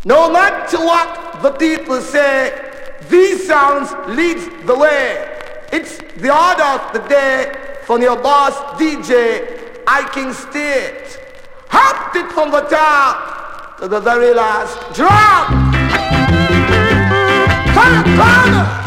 No matter what the people say, these sounds leads the way. It's the order of the day from your boss DJ, I King State. Hopped it from the top to the very last drop. Turn corner.